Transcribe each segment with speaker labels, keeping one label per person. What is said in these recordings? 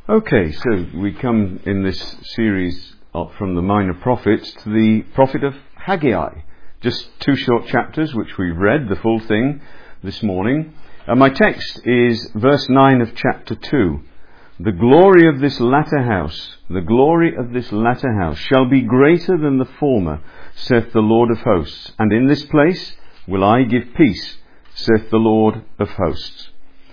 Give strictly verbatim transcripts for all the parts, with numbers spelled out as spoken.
Speaker 1: Okay, so we come in this series up from the Minor Prophets to the prophet of Haggai. Just two short chapters which we've read, the full thing, this morning. And my text is verse nine of chapter two. The glory of this latter house, the glory of this latter house shall be greater than the former, saith the Lord of hosts. And in this place will I give peace, saith the Lord of hosts.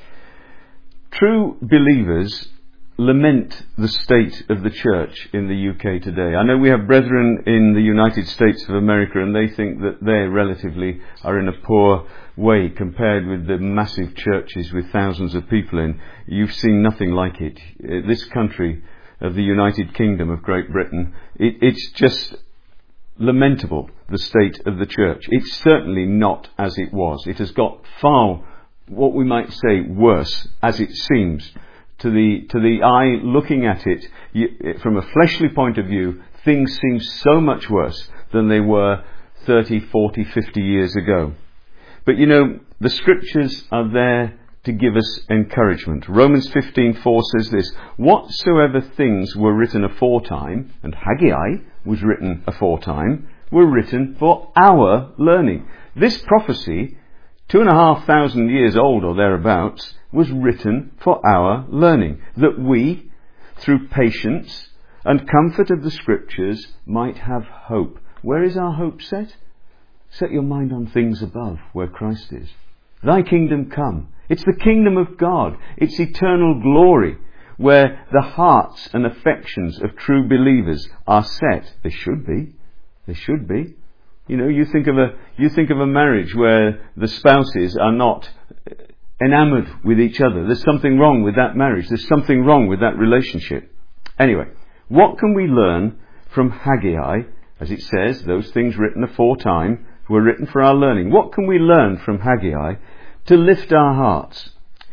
Speaker 1: True believers lament the state of the church in the U K today. I know we have brethren in the United States of America, and they think that they relatively are in a poor way compared with the massive churches with thousands of people in. You've seen nothing like it. This country of the United Kingdom of Great Britain, it, it's just lamentable, the state of the church. It's certainly not as it was. It has got far, what we might say, worse, as it seems. To the to the eye looking at it, you, from a fleshly point of view, things seem so much worse than they were thirty, forty, fifty years ago. But you know, the scriptures are there to give us encouragement. Romans fifteen four says this: whatsoever things were written aforetime, and Haggai was written aforetime, were written for our learning. This prophecy, two and a half thousand years old or thereabouts, was written for our learning, that we, through patience and comfort of the scriptures, might have hope. Where is our hope set? Set your mind on things above, where Christ is. Thy kingdom come. It's the kingdom of God. It's eternal glory, where the hearts and affections of true believers are set. They should be. They should be. You know, you think of a you think of a marriage where the spouses are not enamoured with each other. There's something wrong with that marriage. There's something wrong with that relationship. Anyway, what can we learn from Haggai? As it says, those things written aforetime were written for our learning. What can we learn from Haggai to lift our hearts?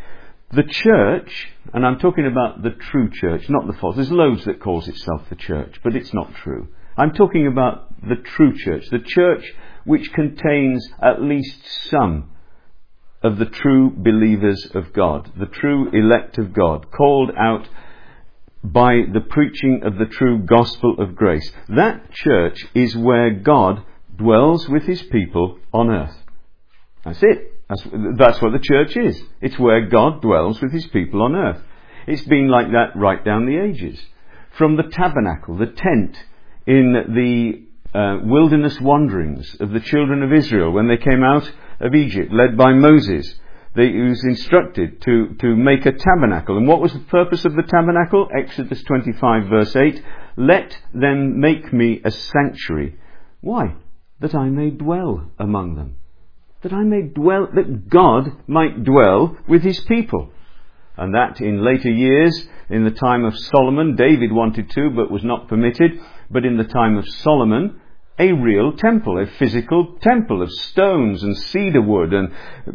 Speaker 1: The church, and I'm talking about the true church, not the false. There's loads that calls itself the church, but it's not true. I'm talking about the true church, the church which contains at least some of the true believers of God, the true elect of God, called out by the preaching of the true gospel of grace. That church is where God dwells with his people on earth. That's it. That's, that's what the church is. It's where God dwells with his people on earth. It's been like that right down the ages. From the tabernacle, the tent, in the uh, wilderness wanderings of the children of Israel when they came out of Egypt, led by Moses. They, he was instructed to, to make a tabernacle. And what was the purpose of the tabernacle? Exodus twenty-five verse eight. Let them make me a sanctuary. Why? That I may dwell among them. That I may dwell, that God might dwell with his people. And that in later years, in the time of Solomon, David wanted to, but was not permitted. But in the time of Solomon, a real temple, a physical temple of stones and cedar wood and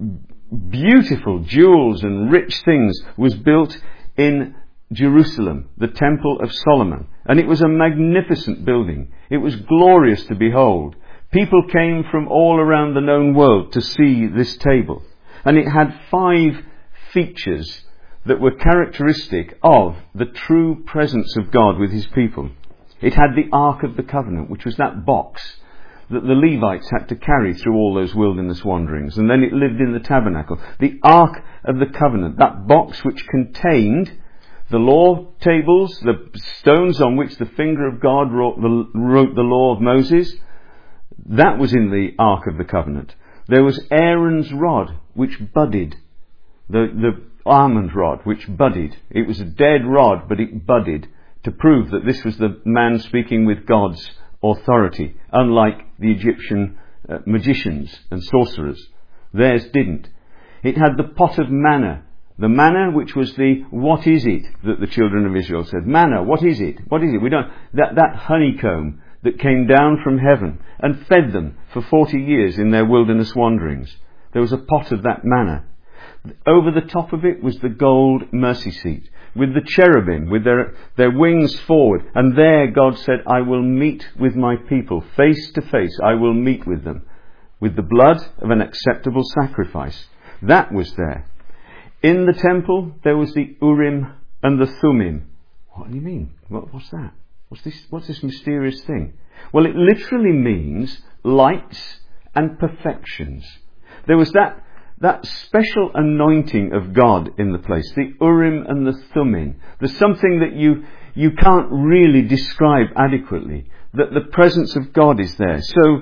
Speaker 1: beautiful jewels and rich things was built in Jerusalem, the Temple of Solomon. And it was a magnificent building. It was glorious to behold. People came from all around the known world to see this table. And it had five features that were characteristic of the true presence of God with his people. It had the Ark of the Covenant, which was that box that the Levites had to carry through all those wilderness wanderings. And then it lived in the tabernacle. The Ark of the Covenant, that box which contained the law tables, the stones on which the finger of God wrote the, wrote the law of Moses, that was in the Ark of the Covenant. There was Aaron's rod, which budded. The, the almond rod, which budded. It was a dead rod, but it budded, to prove that this was the man speaking with God's authority, unlike the Egyptian uh, magicians and sorcerers. Theirs didn't. It had the pot of manna. The manna, which was the what is it that the children of Israel said. Manna, what is it? What is it? We don't. That, that honeycomb that came down from heaven and fed them for forty years in their wilderness wanderings. There was a pot of that manna. Over the top of it was the gold mercy seat, with the cherubim, with their, their wings forward. And there God said, I will meet with my people, face to face. I will meet with them, with the blood of an acceptable sacrifice. That was there. In the temple, there was the Urim and the Thummim, What do you mean? What, what's that? What's this, what's this mysterious thing? Well, it literally means lights and perfections. There was that, that special anointing of God in the place, the Urim and the Thummim. There's something that you, you can't really describe adequately, that the presence of God is there. So,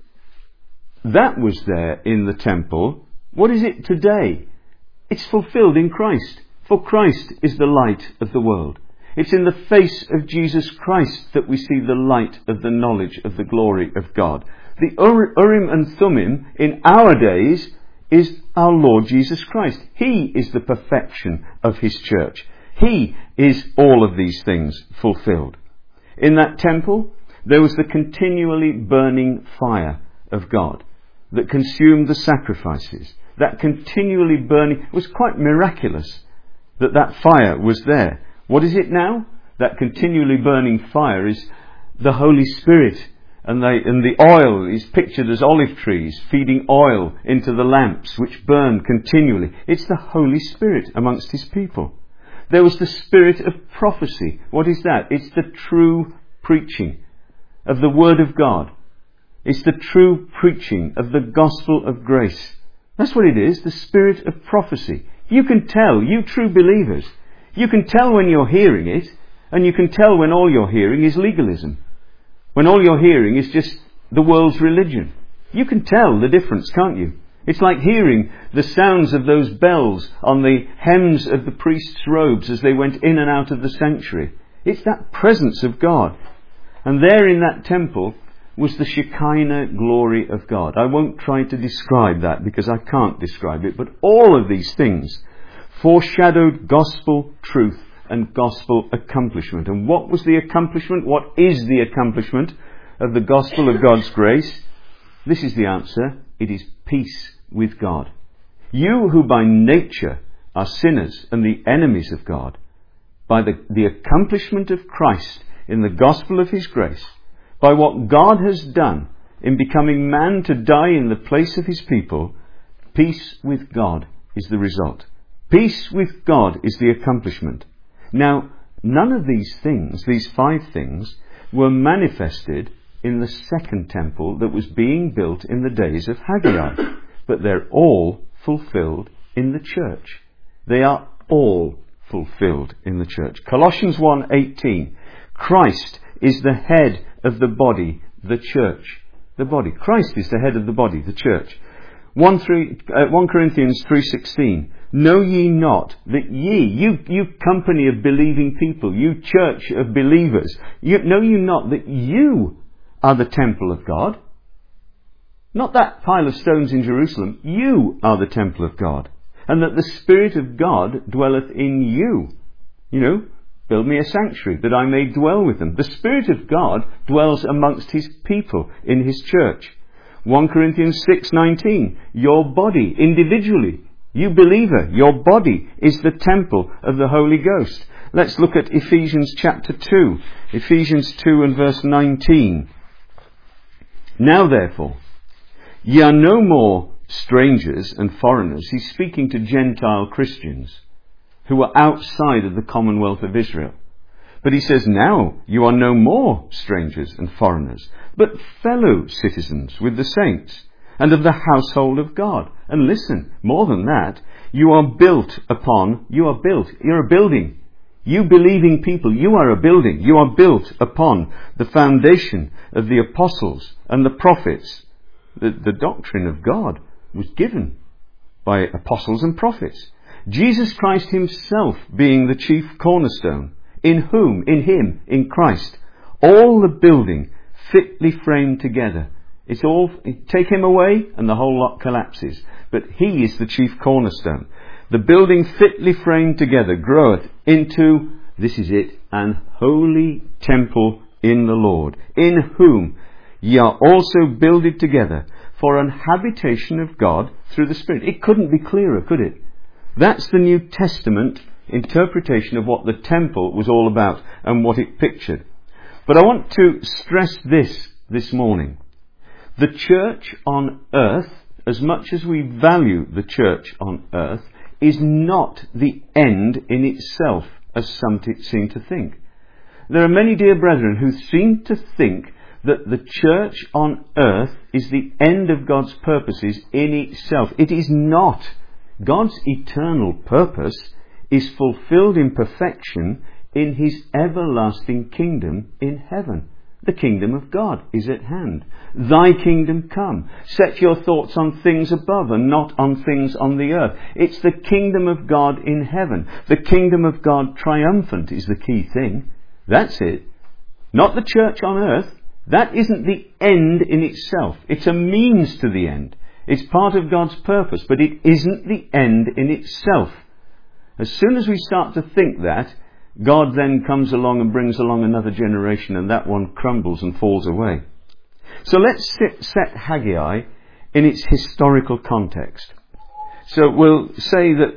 Speaker 1: that was there in the temple. What is it today? It's fulfilled in Christ. For Christ is the light of the world. It's in the face of Jesus Christ that we see the light of the knowledge of the glory of God. The Urim and Thummim in our days is our Lord Jesus Christ. He is the perfection of His church. He is all of these things fulfilled. In that temple, there was the continually burning fire of God that consumed the sacrifices. That continually burning, it was quite miraculous that that fire was there. What is it now? That continually burning fire is the Holy Spirit, and, they, and the oil is pictured as olive trees feeding oil into the lamps which burn continually. It's the Holy Spirit amongst His people. There was the spirit of prophecy. What is that? It's the true preaching of the Word of God. It's the true preaching of the gospel of grace. That's what it is, the spirit of prophecy. You can tell, you true believers, you can tell when you're hearing it, and you can tell when all you're hearing is legalism. When all you're hearing is just the world's religion. You can tell the difference, can't you? It's like hearing the sounds of those bells on the hems of the priests' robes as they went in and out of the sanctuary. It's that presence of God. And there in that temple was the Shekinah glory of God. I won't try to describe that because I can't describe it, but all of these things foreshadowed gospel truth and gospel accomplishment. And what was the accomplishment? What is the accomplishment of the gospel of God's grace? This is the answer. It is peace with God. You who by nature are sinners and the enemies of God, by the, the accomplishment of Christ in the gospel of His grace, by what God has done in becoming man to die in the place of His people, peace with God is the result. Peace with God is the accomplishment. Now, none of these things, these five things, were manifested in the second temple that was being built in the days of Haggai, but they're all fulfilled in the church. They are all fulfilled in the church. Colossians one eighteen, Christ is the head of the body, the church. The body. Christ is the head of the body, the church. First Corinthians three sixteen, know ye not that ye, you, you company of believing people, you church of believers, you, know you not that you are the temple of God? Not that pile of stones in Jerusalem. You are the temple of God. And that the Spirit of God dwelleth in you. You know, build me a sanctuary that I may dwell with them. The Spirit of God dwells amongst His people in His church. First Corinthians six nineteen, your body individually, you believer, your body is the temple of the Holy Ghost. Let's look at Ephesians chapter two. Ephesians two and verse nineteen. Now therefore, ye are no more strangers and foreigners. He's speaking to Gentile Christians who are outside of the commonwealth of Israel. But he says, now you are no more strangers and foreigners, but fellow citizens with the saints and of the household of God. And listen, more than that, you are built upon, you are built, you're a building. You believing people, you are a building. You are built upon the foundation of the apostles and the prophets. The, the doctrine of God was given by apostles and prophets. Jesus Christ Himself being the chief cornerstone, in whom, in Him, in Christ, all the building fitly framed together. It's all, take Him away and the whole lot collapses. But He is the chief cornerstone. The building fitly framed together groweth into, this is it, an holy temple in the Lord, in whom ye are also builded together for an habitation of God through the Spirit. It couldn't be clearer, could it? That's the New Testament interpretation of what the temple was all about and what it pictured. But I want to stress this this morning. The church on earth, as much as we value the church on earth, is not the end in itself. as some t- seem to think. There are many dear brethren who seem to think that the church on earth is the end of God's purposes in itself. It is not. God's eternal purpose is fulfilled in perfection in his everlasting kingdom in heaven. The kingdom of God is at hand. Thy kingdom come. Set your thoughts on things above and not on things on the earth. It's the kingdom of God in heaven. The kingdom of God triumphant is the key thing. That's it. Not the church on earth. That isn't the end in itself. It's a means to the end. It's part of God's purpose, but it isn't the end in itself. As soon as we start to think that, God then comes along and brings along another generation, and that one crumbles and falls away. So let's sit, set Haggai in its historical context. So we'll say that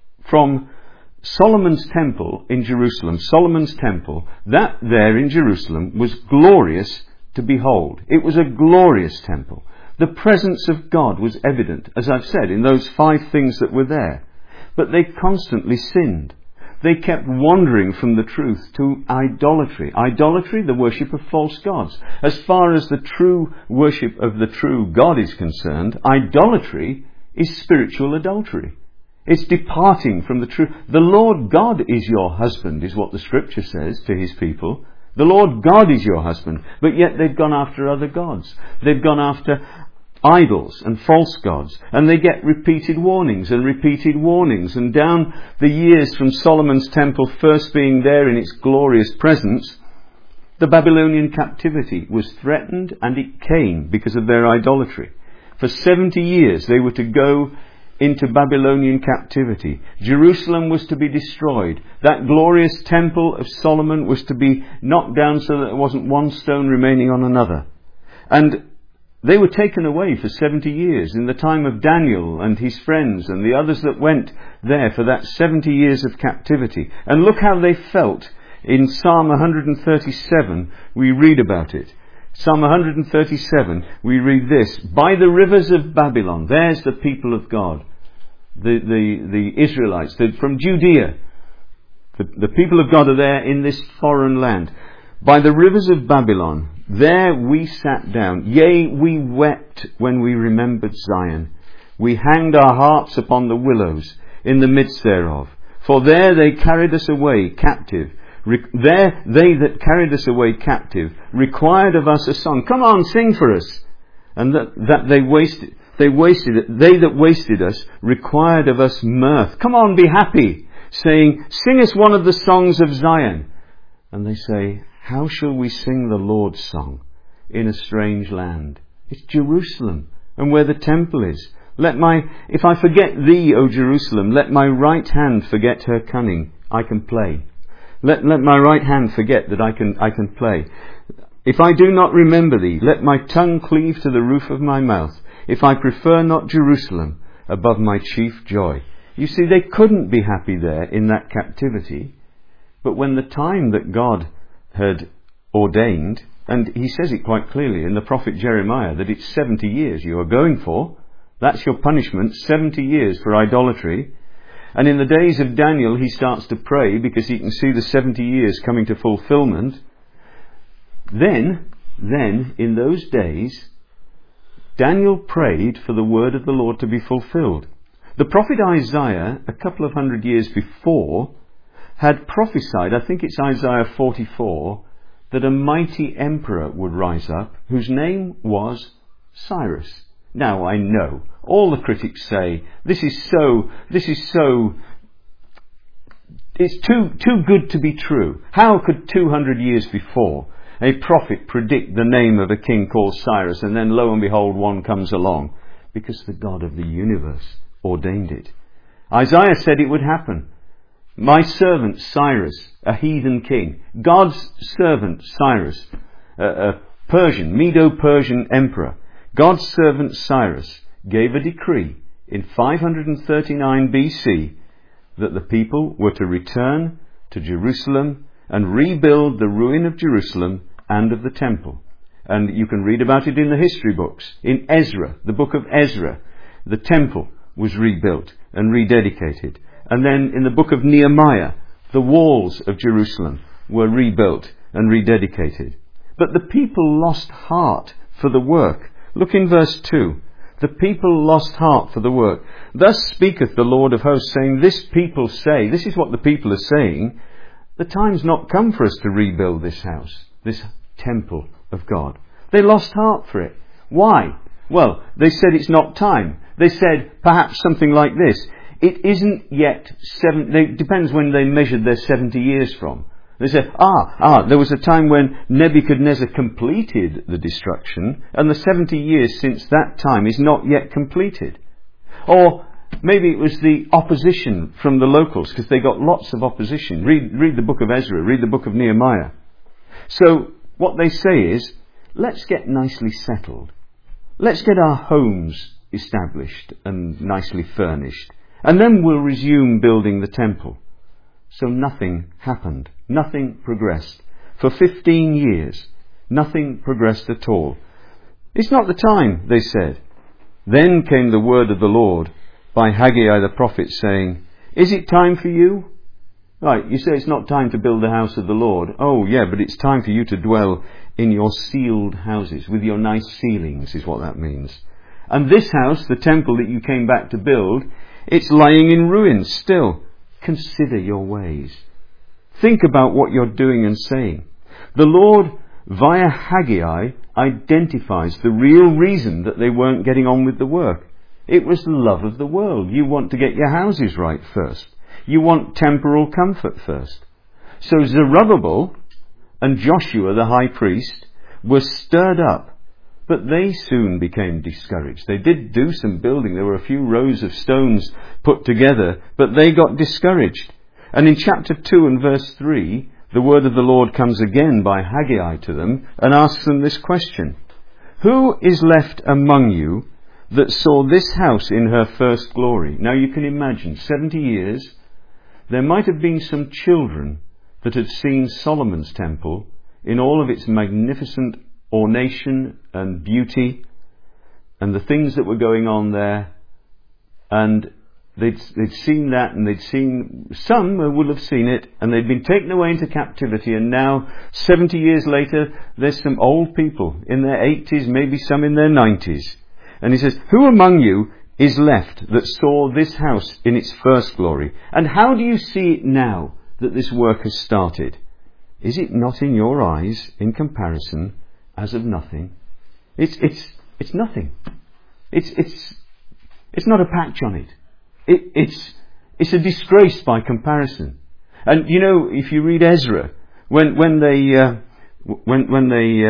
Speaker 1: from Solomon's temple in Jerusalem, Solomon's temple, that there in Jerusalem was glorious to behold. It was a glorious temple. The presence of God was evident, as I've said, in those five things that were there. But they constantly sinned. They kept wandering from the truth to idolatry. Idolatry, the worship of false gods. As far as the true worship of the true God is concerned, idolatry is spiritual adultery. It's departing from the truth. The Lord God is your husband, is what the scripture says to his people. The Lord God is your husband. But yet they've gone after other gods. They've gone after idols and false gods, and they get repeated warnings and repeated warnings, and down the years from Solomon's temple first being there in its glorious presence, the Babylonian captivity was threatened, and it came because of their idolatry. For seventy years they were to go into Babylonian captivity. Jerusalem was to be destroyed. That glorious temple of Solomon was to be knocked down so that there wasn't one stone remaining on another. And they were taken away for seventy years in the time of Daniel and his friends and the others that went there for that seventy years of captivity. And look how they felt. In Psalm one thirty-seven, we read about it. Psalm one thirty-seven, we read this: by the rivers of Babylon, there's the people of God, the, the, the Israelites, the, from Judea. The, the people of God are there in this foreign land. By the rivers of Babylon, there we sat down. Yea, we wept when we remembered Zion. We hanged our harps upon the willows in the midst thereof. For there they carried us away captive. Re- there they that carried us away captive required of us a song. Come on, sing for us. And that, that they wasted, they wasted it. They that wasted us required of us mirth. Come on, be happy, saying, sing us one of the songs of Zion. And they say, how shall we sing the Lord's song in a strange land? It's Jerusalem, and where the temple is. Let my, if I forget thee, O Jerusalem, let my right hand forget her cunning. I can play. Let, let my right hand forget that I can, I can play. If I do not remember thee, let my tongue cleave to the roof of my mouth. If I prefer not Jerusalem above my chief joy. You see, they couldn't be happy there in that captivity. But when the time that God had ordained, and he says it quite clearly in the prophet Jeremiah, that it's seventy years you are going for. That's your punishment, seventy years for idolatry. And in the days of Daniel, he starts to pray because he can see the seventy years coming to fulfillment. Then, then, in those days, Daniel prayed for the word of the Lord to be fulfilled. The prophet Isaiah, a couple of hundred years before, had prophesied, I think it's Isaiah forty-four, that a mighty emperor would rise up, whose name was Cyrus. Now I know, all the critics say, this is so, this is so, it's too, too good to be true. How could two hundred years before a prophet predict the name of a king called Cyrus, and then lo and behold one comes along? Because the God of the universe ordained it. Isaiah said it would happen. My servant Cyrus, a heathen king, God's servant Cyrus, a, a Persian, Medo-Persian emperor, God's servant Cyrus gave a decree in five thirty-nine B C that the people were to return to Jerusalem and rebuild the ruin of Jerusalem and of the temple. And you can read about it in the history books. In Ezra, the book of Ezra, the temple was rebuilt and rededicated. And then in the book of Nehemiah, The walls of Jerusalem were rebuilt and rededicated. But the people lost heart for the work. Look in verse two. The people lost heart for the work. Thus speaketh the Lord of hosts, saying, this people say, this is what the people are saying, the time's not come for us to rebuild this house, this temple of God. They lost heart for it. Why? Well, they said it's not time. They said perhaps something like this. It isn't yet seven, it depends when they measured their seventy years from. They said, ah, ah, there was a time when Nebuchadnezzar completed the destruction, and the seventy years since that time is not yet completed. Or maybe it was the opposition from the locals, because they got lots of opposition. Read, read the book of Ezra, read the book of Nehemiah. So what they say is, let's get nicely settled. Let's get our homes established and nicely furnished, and then we'll resume building the temple. So nothing happened. Nothing progressed. For fifteen years, nothing progressed at all. It's not the time, they said. Then came the word of the Lord by Haggai the prophet, saying, is it time for you? Right, you say it's not time to build the house of the Lord. Oh yeah, but it's time for you to dwell in your sealed houses, with your nice ceilings, is what that means. And this house, the temple that you came back to build, it's lying in ruins still. Consider your ways. Think about what you're doing and saying. The Lord, via Haggai, identifies the real reason that they weren't getting on with the work. It was the love of the world. You want to get your houses right first. You want temporal comfort first. So Zerubbabel and Joshua, the high priest, were stirred up, but they soon became discouraged. They did do some building. There were a few rows of stones put together, but they got discouraged. And in chapter two and verse three, the word of the Lord comes again by Haggai to them and asks them this question. Who is left among you that saw this house in her first glory? Now you can imagine, seventy years, there might have been some children that had seen Solomon's temple in all of its magnificent ornation and beauty and the things that were going on there, and they'd, they'd seen that, and they'd seen, some would have seen it, and they'd been taken away into captivity, and now seventy years later there's some old people in their eighties, maybe some in their nineties, and he says, who among you is left that saw this house in its first glory? And how do you see it now that this work has started? Is it not in your eyes, in comparison, as of nothing? It's it's it's nothing. It's it's it's not a patch on it. It it's it's a disgrace by comparison. And you know, if you read Ezra, when when they uh, when when they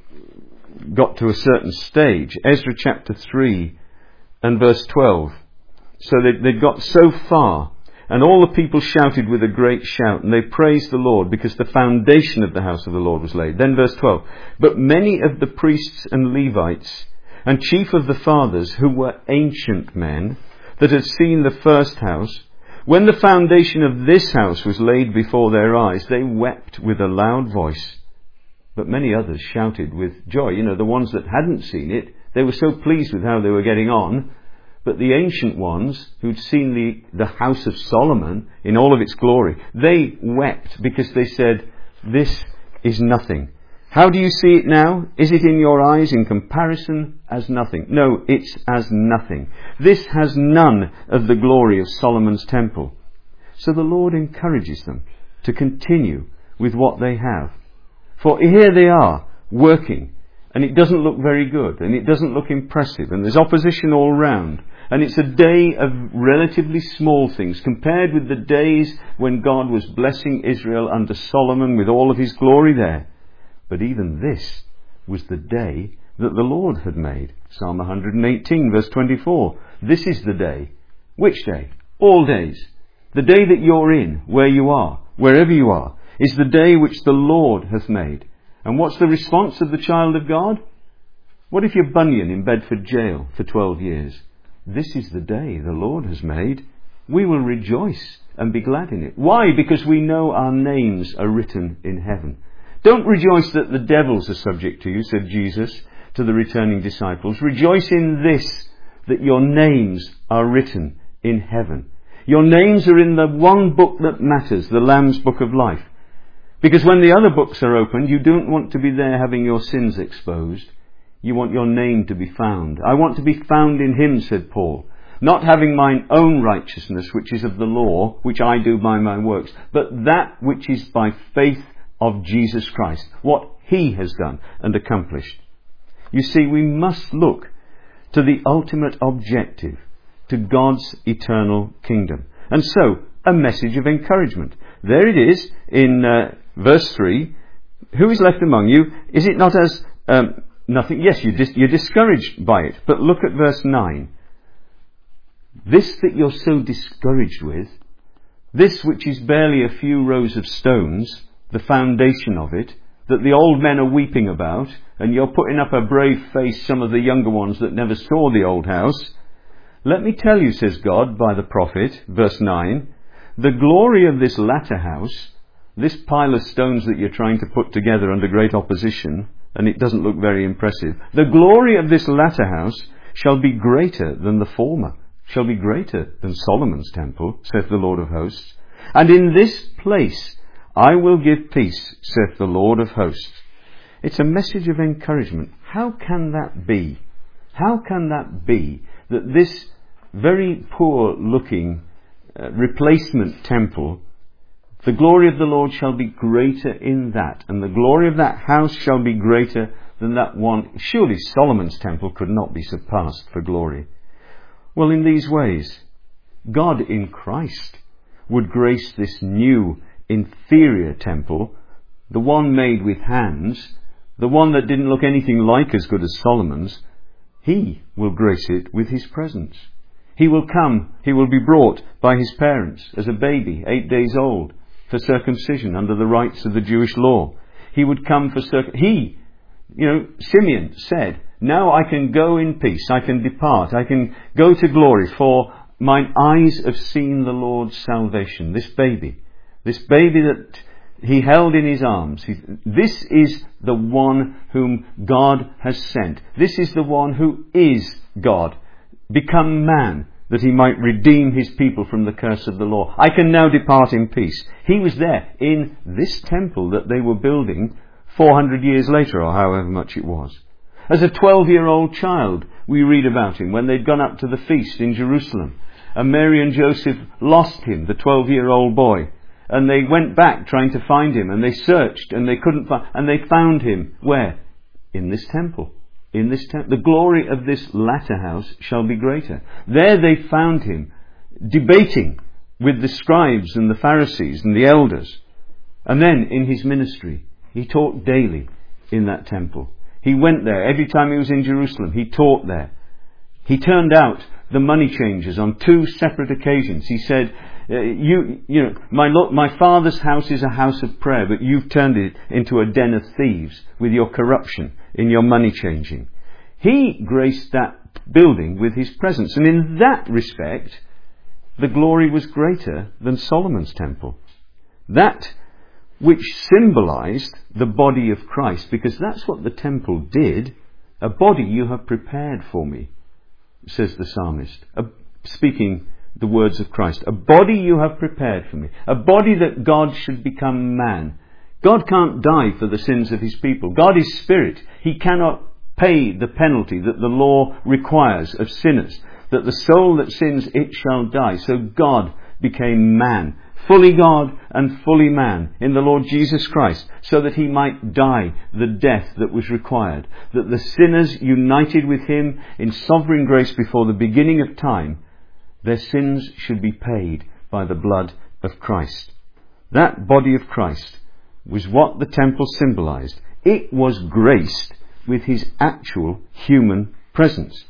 Speaker 1: uh, got to a certain stage, Ezra chapter three and verse twelve. So they they'd got so far. And all the people shouted with a great shout, and they praised the Lord, because the foundation of the house of the Lord was laid. Then verse twelve. But many of the priests and Levites, and chief of the fathers, who were ancient men, that had seen the first house, when the foundation of this house was laid before their eyes, they wept with a loud voice. But many others shouted with joy. You know, the ones that hadn't seen it, they were so pleased with how they were getting on. But the ancient ones, who'd seen the, the house of Solomon in all of its glory, they wept because they said, this is nothing. How do you see it now? Is it in your eyes in comparison as nothing? No, it's as nothing. This has none of the glory of Solomon's temple. So the Lord encourages them to continue with what they have. For here they are, working, and it doesn't look very good, and it doesn't look impressive, and there's opposition all round. And it's a day of relatively small things compared with the days when God was blessing Israel under Solomon with all of his glory there. But even this was the day that the Lord had made. Psalm one hundred eighteen verse twenty-four. This is the day. Which day? All days. The day that you're in, where you are, wherever you are, is the day which the Lord hath made. And what's the response of the child of God? What if you're Bunyan in Bedford jail for twelve years? This is the day the Lord has made. We will rejoice and be glad in it. Why? Because we know our names are written in heaven. Don't rejoice that the devils are subject to you, said Jesus to the returning disciples. Rejoice in this, that your names are written in heaven. Your names are in the one book that matters, the Lamb's Book of Life. Because when the other books are opened, you don't want to be there having your sins exposed. You want your name to be found. I want to be found in him, said Paul, not having mine own righteousness, which is of the law, which I do by my works, but that which is by faith of Jesus Christ, what he has done and accomplished. You see, we must look to the ultimate objective, to God's eternal kingdom. And so, a message of encouragement. There it is in uh, verse three. Who is left among you? Is it not as um, nothing? Yes, you dis- you're discouraged by it. But look at verse nine. This that you're so discouraged with, this which is barely a few rows of stones, the foundation of it, that the old men are weeping about, and you're putting up a brave face, some of the younger ones that never saw the old house. Let me tell you, says God by the prophet, verse nine, the glory of this latter house, this pile of stones that you're trying to put together under great opposition, and it doesn't look very impressive, the glory of this latter house shall be greater than the former, shall be greater than Solomon's temple, saith the Lord of hosts. And in this place I will give peace, saith the Lord of hosts. It's a message of encouragement. How can that be? How can that be that this very poor looking uh, replacement temple, the glory of the Lord shall be greater in that, and the glory of that house shall be greater than that one? Surely Solomon's temple could not be surpassed for glory. Well, in these ways, God in Christ would grace this new, inferior temple, the one made with hands, the one that didn't look anything like as good as Solomon's. He will grace it with his presence. He will come, he will be brought by his parents as a baby, eight days old, for circumcision under the rites of the Jewish law. He would come for circ- He, you know, Simeon said, now I can go in peace, I can depart, I can go to glory, for mine eyes have seen the Lord's salvation. This baby, this baby that he held in his arms, he, this is the one whom God has sent. This is the one who is God, become man, that he might redeem his people from the curse of the law. I can now depart in peace. He was there in this temple that they were building four hundred years later, or however much it was. As a twelve-year-old child, we read about him when they'd gone up to the feast in Jerusalem. And Mary and Joseph lost him, the twelve-year-old boy. And they went back trying to find him, and they searched, and they couldn't find, and they found him. Where? In this temple. In this temple. The glory of this latter house shall be greater. There they found him, debating with the scribes and the Pharisees and the elders. And then in his ministry, he taught daily in that temple. He went there every time he was in Jerusalem. He taught there. He turned out the money changers on two separate occasions. He said, uh, "You, you know, my lo- my father's house is a house of prayer, but you've turned it into a den of thieves with your corruption in your money changing." He graced that building with his presence, and in that respect, the glory was greater than Solomon's temple. That which symbolized the body of Christ, because that's what the temple did. A body you have prepared for me, says the psalmist, a, speaking the words of Christ. A body you have prepared for me. A body that God should become man. God can't die for the sins of his people. God is spirit. He cannot pay the penalty that the law requires of sinners. That the soul that sins, it shall die. So God became man, fully God and fully man in the Lord Jesus Christ, so that he might die the death that was required, that the sinners united with him in sovereign grace before the beginning of time, their sins should be paid by the blood of Christ. That body of Christ was what the temple symbolized. It was graced with his actual human presence.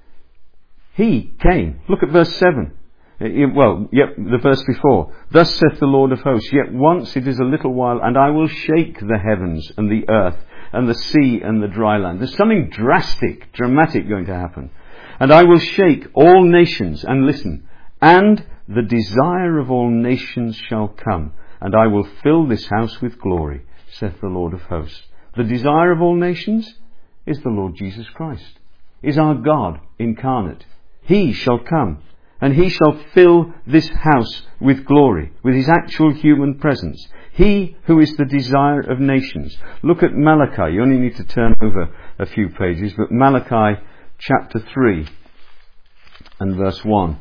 Speaker 1: He came. Look at verse seven. Well, yep, the verse before. Thus saith the Lord of hosts, yet once it is a little while, and I will shake the heavens and the earth and the sea and the dry land. There's something drastic, dramatic going to happen. And I will shake all nations, and listen, and the desire of all nations shall come, and I will fill this house with glory, saith the Lord of hosts. The desire of all nations is the Lord Jesus Christ, is our God incarnate. He shall come, and he shall fill this house with glory, with his actual human presence. He who is the desire of nations. Look at Malachi. You only need to turn over a few pages, but Malachi chapter three and verse one.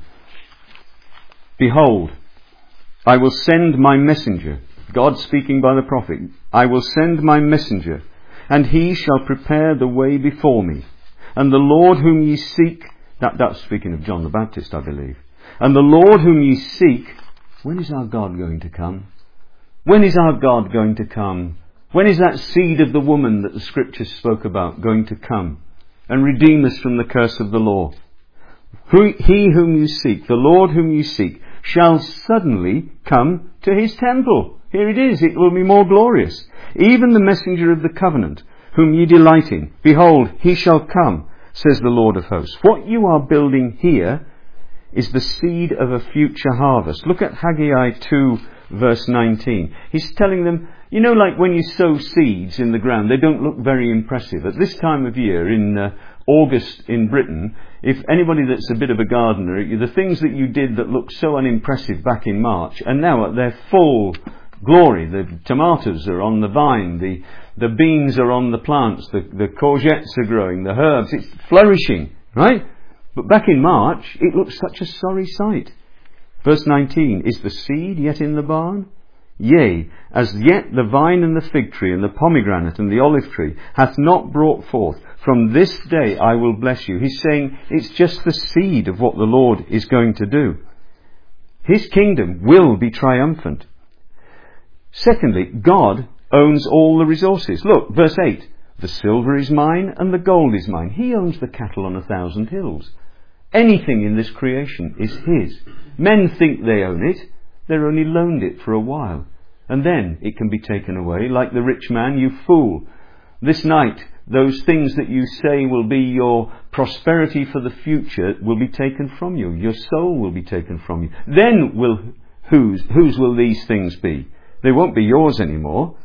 Speaker 1: Behold, I will send my messenger. God speaking by the prophet. I will send my messenger, and he shall prepare the way before me. And the Lord whom ye seek, that, that's speaking of John the Baptist, I believe. And the Lord whom ye seek, when is our God going to come? When is our God going to come? When is that seed of the woman that the scriptures spoke about going to come and redeem us from the curse of the law? Who, he whom you seek, the Lord whom you seek, shall suddenly come to his temple. Here it is, it will be more glorious. Even the messenger of the covenant, whom ye delight in, behold, he shall come, says the Lord of hosts. What you are building here is the seed of a future harvest. Look at Haggai two, verse nineteen. He's telling them, you know, like when you sow seeds in the ground, they don't look very impressive. At this time of year, in uh, August in Britain, if anybody that's a bit of a gardener, the things that you did that looked so unimpressive back in March are now at their full glory. The tomatoes are on the vine, the, the beans are on the plants, the, the courgettes are growing, the herbs, it's flourishing, right? But back in March, it looks such a sorry sight. Verse nineteen, is the seed yet in the barn? Yea, as yet the vine and the fig tree and the pomegranate and the olive tree hath not brought forth. From this day I will bless you. He's saying it's just the seed of what the Lord is going to do. His kingdom will be triumphant. Secondly, God owns all the resources. Look, verse eight. The silver is mine and the gold is mine. He owns the cattle on a thousand hills. Anything in this creation is his. Men think they own it. They're only loaned it for a while. And then it can be taken away. Like the rich man, you fool. This night, those things that you say will be your prosperity for the future will be taken from you. Your soul will be taken from you. Then will whose, whose will these things be? They won't be yours anymore.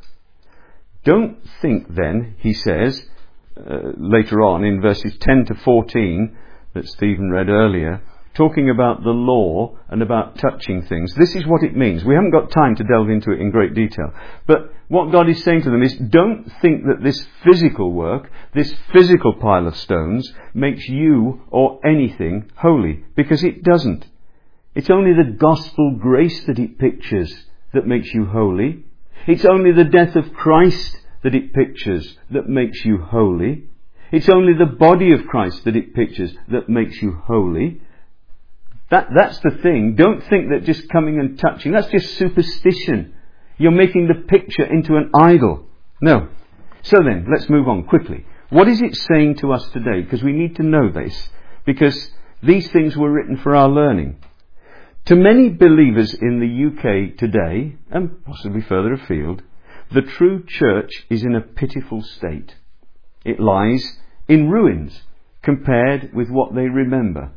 Speaker 1: Don't think then, he says, uh, later on in verses ten to fourteen, that Stephen read earlier, talking about the law and about touching things. This is what it means. We haven't got time to delve into it in great detail. But what God is saying to them is, don't think that this physical work, this physical pile of stones, makes you or anything holy. Because it doesn't. It's only the gospel grace that it pictures that makes you holy. It's only the death of Christ that it pictures that makes you holy. It's only the body of Christ that it pictures that makes you holy. That, that's the thing. Don't think that just coming and touching, that's just superstition. You're making the picture into an idol. No. So then, let's move on quickly. What is it saying to us today? Because we need to know this. Because these things were written for our learning. To many believers in the U K today, and possibly further afield, the true church is in a pitiful state. It lies in ruins compared with what they remember.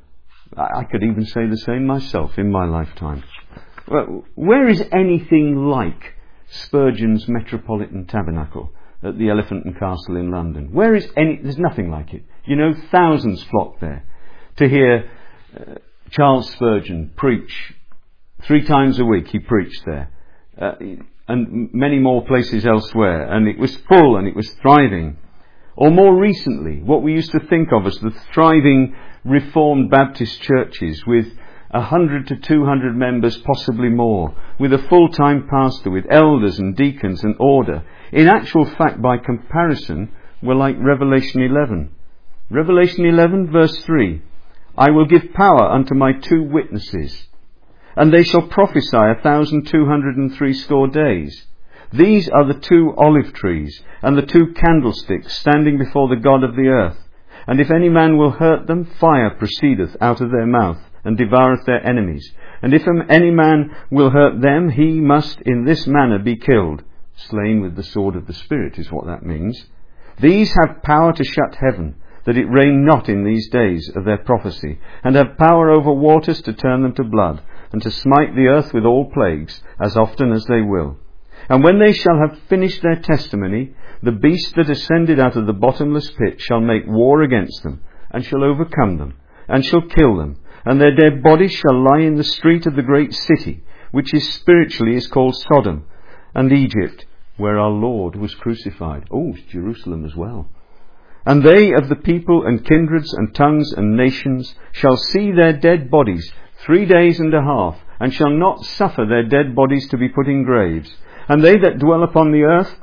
Speaker 1: I could even say the same myself in my lifetime. Well, where is anything like Spurgeon's Metropolitan Tabernacle at the Elephant and Castle in London? Where is any? There's nothing like it. You know, thousands flock there to hear uh, Charles Spurgeon preach. Three times a week he preached there. Uh, and many more places elsewhere. And it was full and it was thriving. Or more recently, what we used to think of as the thriving Reformed Baptist churches with a hundred to two hundred members, possibly more, with a full-time pastor, with elders and deacons and order. In actual fact, by comparison, we're like Revelation eleven. Revelation eleven, verse three. I will give power unto my two witnesses, and they shall prophesy a thousand two hundred and threescore days. These are the two olive trees and the two candlesticks standing before the God of the earth. And if any man will hurt them, fire proceedeth out of their mouth, and devoureth their enemies. And if any man will hurt them, he must in this manner be killed. Slain with the sword of the Spirit is what that means. These have power to shut heaven, that it rain not in these days of their prophecy, and have power over waters to turn them to blood, and to smite the earth with all plagues, as often as they will. And when they shall have finished their testimony, the beast that ascended out of the bottomless pit shall make war against them, and shall overcome them, and shall kill them, and their dead bodies shall lie in the street of the great city, which is spiritually is called Sodom, and Egypt, where our Lord was crucified. Oh, it's Jerusalem as well. And they of the people and kindreds and tongues and nations shall see their dead bodies three days and a half, and shall not suffer their dead bodies to be put in graves. And they that dwell upon the earth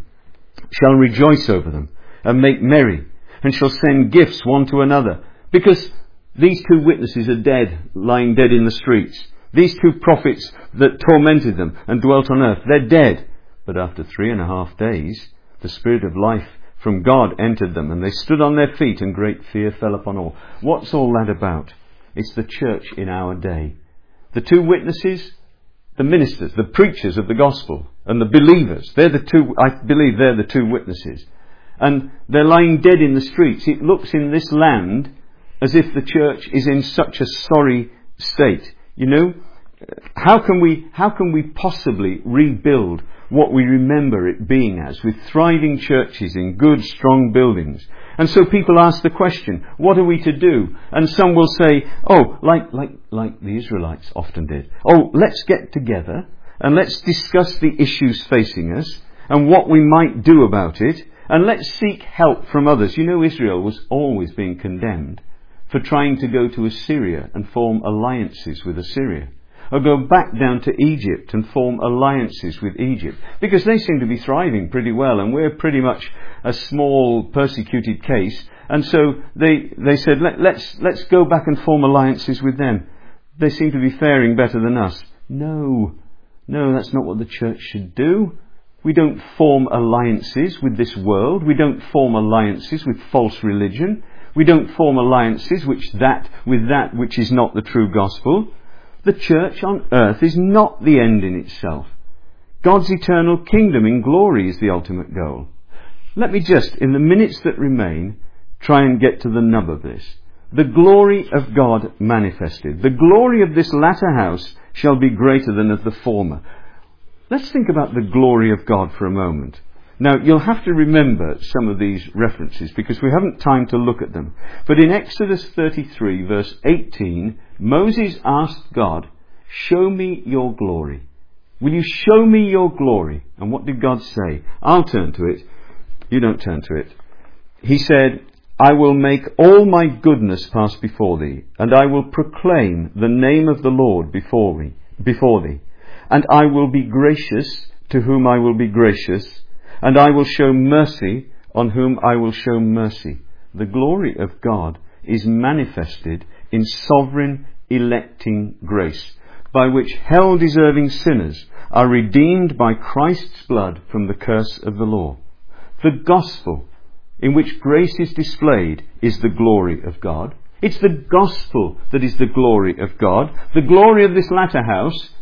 Speaker 1: shall rejoice over them, and make merry, and shall send gifts one to another, because these two witnesses are dead, lying dead in the streets. These two prophets that tormented them and dwelt on earth, they're dead. But after three and a half days, the Spirit of life from God entered them, and they stood on their feet, and great fear fell upon all. What's all that about? It's the church in our day. The two witnesses, the ministers, the preachers of the gospel, and the believers, they're the two, I believe they're the two witnesses. And they're lying dead in the streets. It looks in this land as if the church is in such a sorry state. You know, how can we, how can we possibly rebuild what we remember it being as, with thriving churches in good, strong buildings? And so people ask the question, what are we to do? And some will say, oh, like, like, like the Israelites often did. Oh, let's get together and let's discuss the issues facing us and what we might do about it. And let's seek help from others. You know, Israel was always being condemned for trying to go to Assyria and form alliances with Assyria, or go back down to Egypt and form alliances with Egypt, because they seem to be thriving pretty well, and we're pretty much a small persecuted case. And so they they said, Let, let's let's go back and form alliances with them. They seem to be faring better than us. No, no, that's not what the church should do. We don't form alliances with this world. We don't form alliances with false religion. We don't form alliances which that with that which is not the true gospel. The church on earth is not the end in itself. God's eternal kingdom in glory is the ultimate goal. Let me just, in the minutes that remain, try and get to the nub of this. The glory of God manifested. The glory of this latter house shall be greater than of the former. Let's think about the glory of God for a moment. Now, you'll have to remember some of these references because we haven't time to look at them. But in Exodus thirty-three, verse eighteen, Moses asked God, show me your glory. Will you show me your glory? And what did God say? I'll turn to it. You don't turn to it. He said, I will make all my goodness pass before thee, and I will proclaim the name of the Lord before me, before thee. And I will be gracious to whom I will be gracious, and I will show mercy on whom I will show mercy. The glory of God is manifested in sovereign electing grace, by which hell-deserving sinners are redeemed by Christ's blood from the curse of the law. The gospel, in which grace is displayed, is the glory of God. It's the gospel that is the glory of God. The glory of this latter house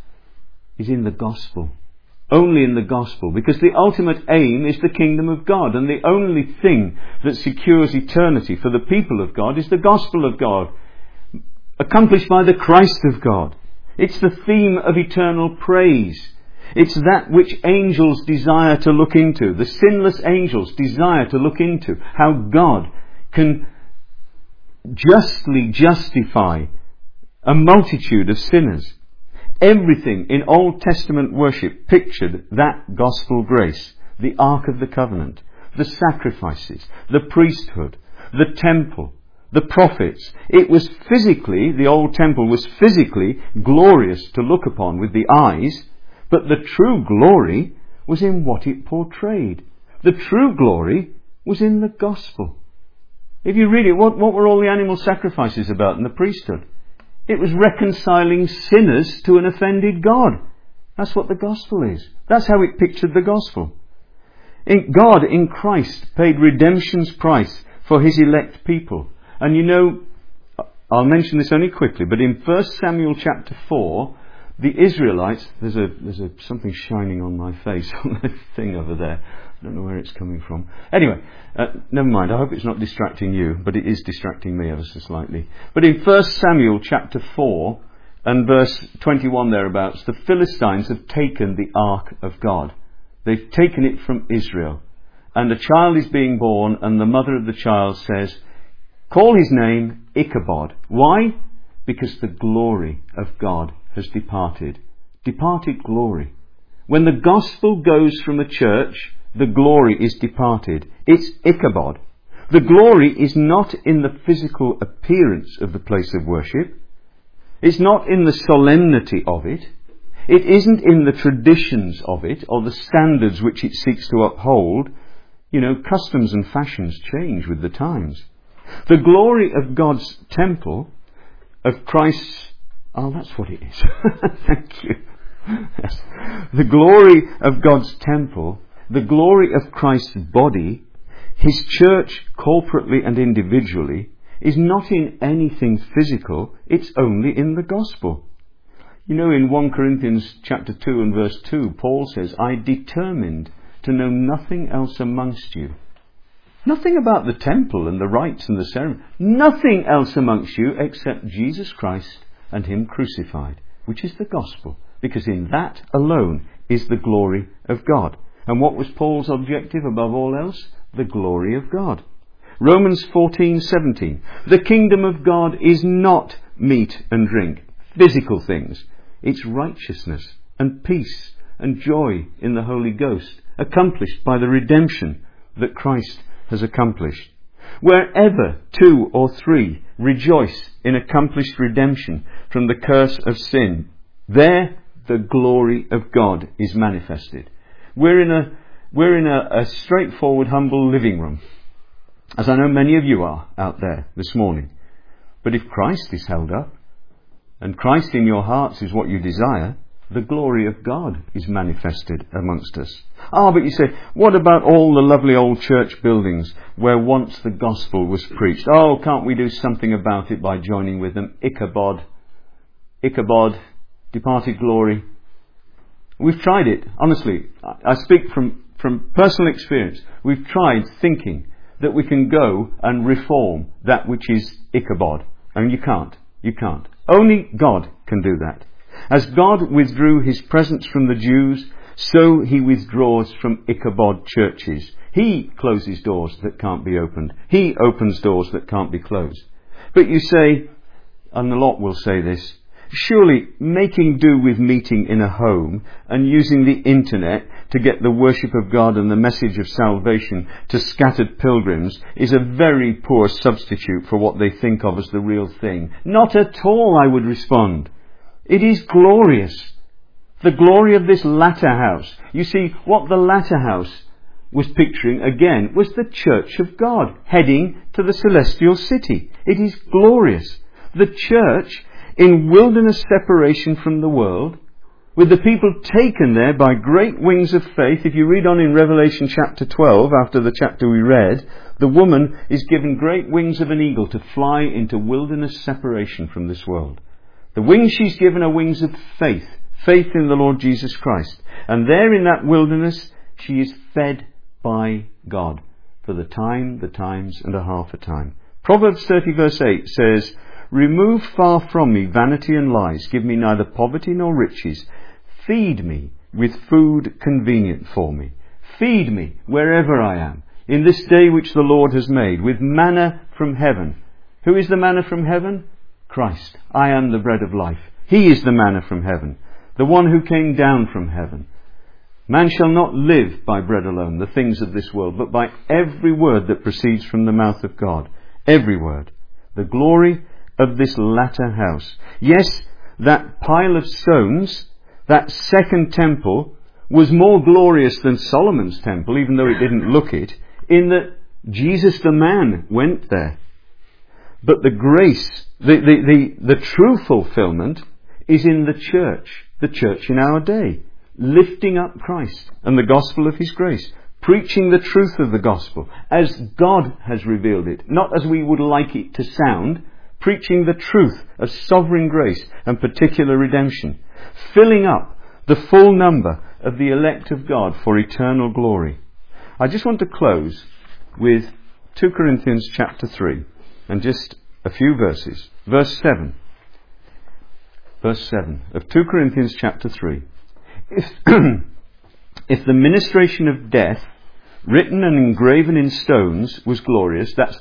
Speaker 1: is in the gospel. Only in the gospel, because the ultimate aim is the kingdom of God, and the only thing that secures eternity for the people of God is the gospel of God, accomplished by the Christ of God. It's the theme of eternal praise. It's that which angels desire to look into. The sinless angels desire to look into how God can justly justify a multitude of sinners. Everything in Old Testament worship pictured that gospel grace, the Ark of the Covenant, the sacrifices, the priesthood, the temple, the prophets. It was physically, the old temple was physically glorious to look upon with the eyes, but the true glory was in what it portrayed. The true glory was in the gospel. If you read it, what, what were all the animal sacrifices about in the priesthood? It was reconciling sinners to an offended God. That's what the gospel is. That's how it pictured the gospel. In God in Christ paid redemption's price for his elect people. And you know, I'll mention this only quickly, but in First Samuel chapter four, the Israelites, there's a there's a something shining on my face on that thing over there. I don't know where it's coming from. Anyway, uh, never mind. I hope it's not distracting you, but it is distracting me ever so slightly. But in First Samuel chapter four and verse twenty-one thereabouts, the Philistines have taken the ark of God. They've taken it from Israel. And a child is being born, and the mother of the child says, call his name Ichabod. Why? Because the glory of God has departed. Departed glory. When the gospel goes from a church, the glory is departed. It's Ichabod. The glory is not in the physical appearance of the place of worship. It's not in the solemnity of it. It isn't in the traditions of it or the standards which it seeks to uphold. You know, customs and fashions change with the times. The glory of God's temple, of Christ's... Oh, that's what it is. Thank you. Yes. The glory of God's temple, the glory of Christ's body, His church corporately and individually, is not in anything physical. It's only in the gospel. You know, in First Corinthians chapter two and verse two, Paul says, I determined to know nothing else amongst you. Nothing about the temple and the rites and the ceremony. Nothing else amongst you except Jesus Christ and Him crucified, which is the gospel. Because in that alone is the glory of God. And what was Paul's objective above all else? The glory of God. Romans fourteen seventeen. The kingdom of God is not meat and drink, physical things. It's righteousness and peace and joy in the Holy Ghost, accomplished by the redemption that Christ has accomplished. Wherever two or three rejoice in accomplished redemption from the curse of sin, there the glory of God is manifested. We're in a we're in a, a straightforward, humble living room, as I know many of you are out there this morning. But if Christ is held up, and Christ in your hearts is what you desire, the glory of God is manifested amongst us. Ah, but you say, what about all the lovely old church buildings where once the gospel was preached? Oh, can't we do something about it by joining with them? Ichabod, Ichabod, departed glory. We've tried it, honestly. I speak from, from personal experience. We've tried thinking that we can go and reform that which is Ichabod. And you can't. You can't. Only God can do that. As God withdrew His presence from the Jews, so He withdraws from Ichabod churches. He closes doors that can't be opened. He opens doors that can't be closed. But you say, and a lot will say this, surely making do with meeting in a home and using the internet to get the worship of God and the message of salvation to scattered pilgrims is a very poor substitute for what they think of as the real thing. Not at all, I would respond. It is glorious. The glory of this latter house. You see, what the latter house was picturing, again, was the church of God heading to the celestial city. It is glorious. The church in wilderness separation from the world, with the people taken there by great wings of faith. If you read on in Revelation chapter twelve, after the chapter we read, the woman is given great wings of an eagle to fly into wilderness separation from this world. The wings she's given are wings of faith, faith in the Lord Jesus Christ. And there in that wilderness, she is fed by God for the time, the times, and a half a time. Proverbs thirty verse eight says, remove far from me vanity and lies. Give me neither poverty nor riches. Feed me with food convenient for me. Feed me wherever I am, in this day which the Lord has made, with manna from heaven. Who is the manna from heaven? Christ. I am the bread of life. He is the manna from heaven, the one who came down from heaven. Man shall not live by bread alone, the things of this world, but by every word that proceeds from the mouth of God. Every word. The glory of this latter house. Yes, that pile of stones, that second temple, was more glorious than Solomon's temple, even though it didn't look it, in that Jesus the man went there. But the grace, the, the, the, the true fulfillment is in the church, the church in our day, lifting up Christ and the gospel of His grace, preaching the truth of the gospel as God has revealed it, not as we would like it to sound, preaching the truth of sovereign grace and particular redemption, filling up the full number of the elect of God for eternal glory. I just want to close with Second Corinthians chapter three and just a few verses. Verse seven. Verse seven of Second Corinthians chapter three. If, if the ministration of death, written and engraven in stones, was glorious, that's the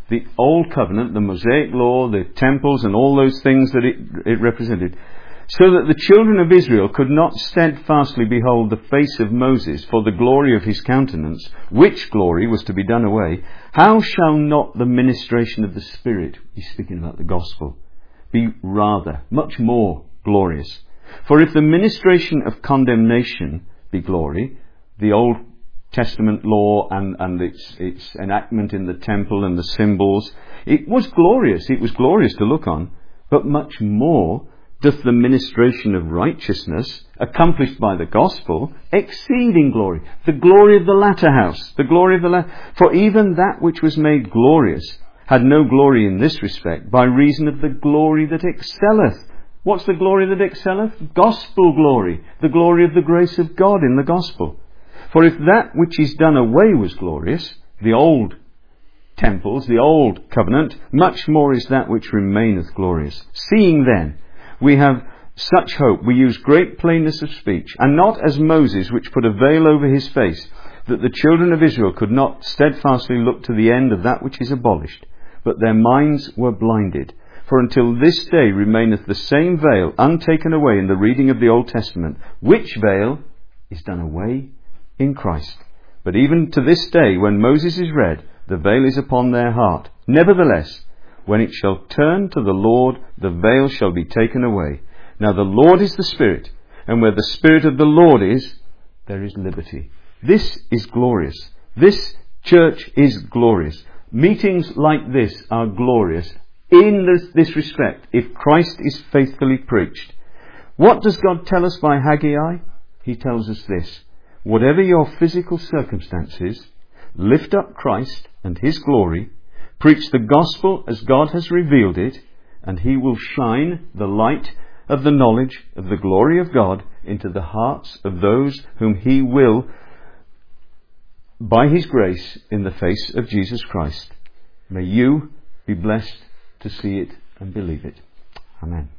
Speaker 1: the Old Covenant, the Mosaic Law, the temples and all those things that it, it represented, so that the children of Israel could not steadfastly behold the face of Moses for the glory of his countenance, which glory was to be done away, how shall not the ministration of the Spirit," he's speaking about the gospel, "be rather, much more glorious? For if the ministration of condemnation be glory," the Old Testament law and, and its, its enactment in the temple and the symbols, it was glorious, it was glorious to look on, but much more doth the ministration of righteousness, accomplished by the gospel, exceed in glory. The glory of the latter house, the glory of the latter. For even that which was made glorious had no glory in this respect, by reason of the glory that excelleth. What's the glory that excelleth? Gospel glory, the glory of the grace of God in the gospel. For if that which is done away was glorious, the old temples, the old covenant, much more is that which remaineth glorious. Seeing then we have such hope, we use great plainness of speech, and not as Moses, which put a veil over his face, that the children of Israel could not steadfastly look to the end of that which is abolished, but their minds were blinded. For until this day remaineth the same veil untaken away in the reading of the Old Testament, which veil is done away in Christ. But even to this day, when Moses is read, the veil is upon their heart. Nevertheless, when it shall turn to the Lord, the veil shall be taken away. Now the Lord is the Spirit, and where the Spirit of the Lord is, there is liberty. This is glorious. This church is glorious. Meetings like this are glorious in this, this respect, if Christ is faithfully preached. What does God tell us by Haggai? He tells us this: whatever your physical circumstances, lift up Christ and his glory, preach the gospel as God has revealed it, and he will shine the light of the knowledge of the glory of God into the hearts of those whom he will, by his grace, in the face of Jesus Christ. May you be blessed to see it and believe it. Amen.